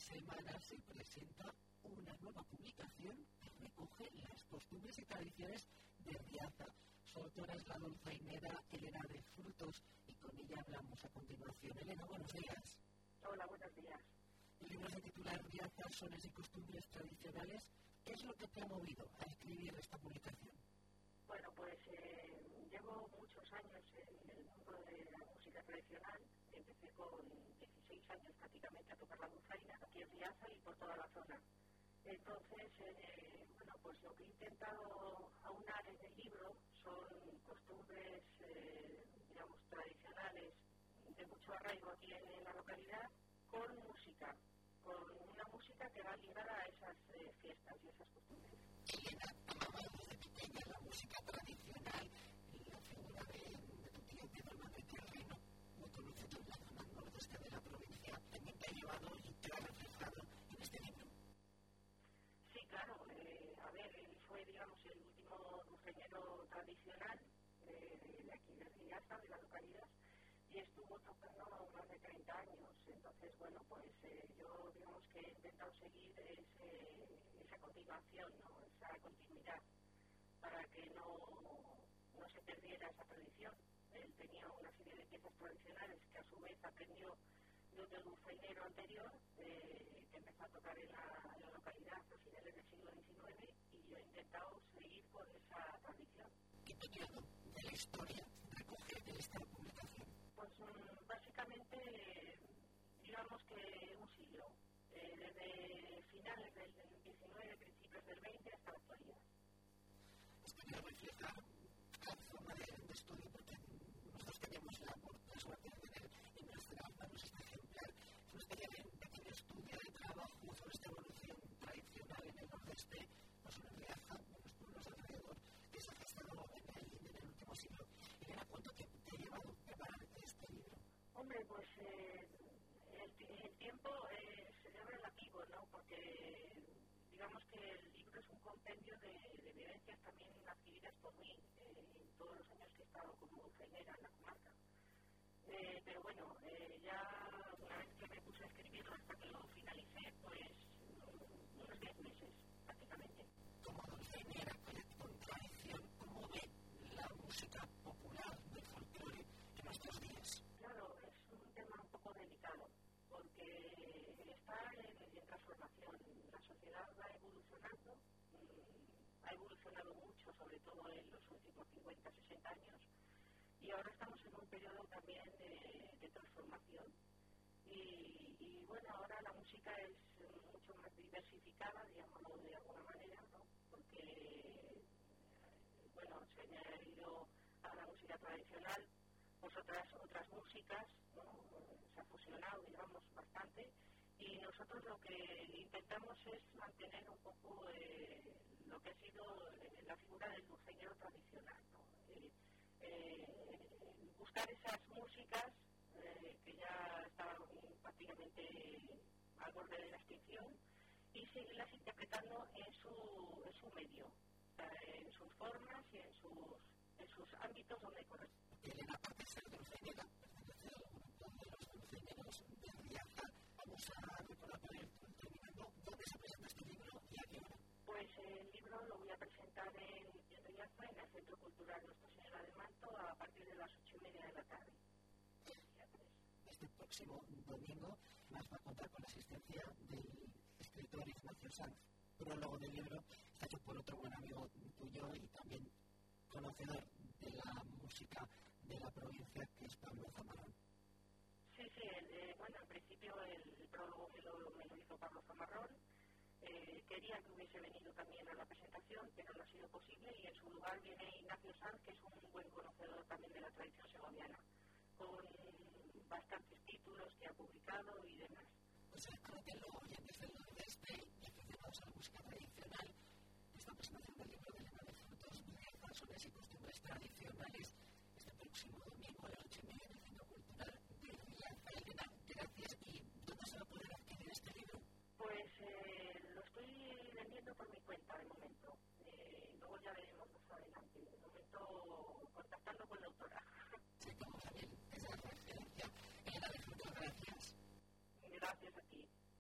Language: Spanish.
semana se presenta una nueva publicación que recoge las costumbres y tradiciones de Riaza. Su autora es la dulzainera Elena de Frutos y con ella hablamos a continuación. Elena, buenos días. Hola, buenos días. El libro se titula Riaza, sones y costumbres tradicionales. ¿Qué es lo que te ha movido a escribir esta publicación? Bueno, pues llevo muchos años en el mundo de la música tradicional. Empecé con 16 años prácticamente a tocar la dulzaina aquí en Riaza y por toda la zona. Entonces, bueno, pues lo que he intentado aunar en el libro son costumbres, digamos, tradicionales de mucho arraigo aquí en la localidad, con música, con una música que va ligada a esas fiestas y esas costumbres. Elena, amaba desde pequeña la música tradicional, la figura de tu tío Pedro Hernández Terreno, muy conocido en la zona nordeste de la provincia, también te ha llevado y te ha reflejado en este libro. Sí, claro, a ver, él fue, digamos, el último dulzainero tradicional de aquí de Riaza, de la localidad, y estuvo tocando más de 30 años. Entonces, bueno, pues yo, digamos que he intentado seguir esa continuación, ¿no? Esa continuidad, para que no se perdiera esa tradición. Él tenía una serie de piezas tradicionales que a su vez aprendió de otro dulzainero anterior, que empezó a tocar en la localidad a finales del siglo XIX, y yo he intentado seguir con esa tradición. ¿Qué periodo de la historia recoge de esta publicación? Pues básicamente, digamos que un siglo, desde finales del XIX, principios del XX hasta la actualidad. Esto me refleja la forma de estudio, porque nosotros tenemos la suerte de tener en nuestras manos este ejemplar. Es una especie de pequeño estudio de trabajo sobre esta evolución tradicional en el nordeste, no solo en Riaza, en los pueblos alrededor, que se ha gestado en el último siglo. Elena, ¿cuánto tiempo te ha llevado preparar este libro? Hombre, pues el tiempo es relativo, ¿no? Porque digamos que el libro es un compendio de vivencias también adquiridas por mí en todos los años que he estado como dulzainera en la comarca. Pero bueno, ya una vez que me puse a escribirlo hasta que lo finalicé, pues unos 10 meses prácticamente. Como dulzainera con tradición, ¿cómo ve la música popular del folclore en nuestros días? Claro, es un tema un poco delicado, porque está en transformación. La sociedad va evolucionando, ha evolucionado mucho, sobre todo en los últimos 50, 60 años, y ahora estamos en un periodo también de transformación. Y bueno, ahora la música es mucho más diversificada, digámoslo de alguna manera, ¿no? Porque, bueno, se ha añadido a la música tradicional pues otras músicas, ¿no? Se ha fusionado, digamos, bastante, y nosotros lo que intentamos es mantener un poco lo que ha sido la figura del dulzainero tradicional, ¿no? Buscar esas músicas que ya estaban prácticamente al borde de la extinción y seguirlas interpretando en su medio, en sus formas y en sus ámbitos donde corresponde. Elena, aparte de ser dulzainera, pertenece al grupo de los dulzaineros de Riaza. Vamos a recordar para ir terminando dónde se presenta este libro y a qué hora. Pues el libro lo voy a presentar en Riaza, en el Centro Cultural Nuestra Señora del Manto, a partir de las 8:30 de la tarde. Este próximo domingo más va a contar con la asistencia del escritor Ignacio Sanz. Prólogo del libro está hecho por otro buen amigo tuyo y también conocedor de la música de la provincia, que es Pablo Zamarrón. Sí, bueno, en principio el prólogo me lo hizo Pablo Zamarrón. Quería que hubiese venido también a la presentación, pero no ha sido posible, y en su lugar viene Ignacio Sanz, que es un buen conocedor también de la tradición segoviana, con bastantes títulos que ha publicado y demás. Pues anótenlo, oyentes del nordeste y aficionados a la música tradicional, esta presentación del libro de Elena de Frutos, Riaza, sones y costumbres tradicionales, este próximo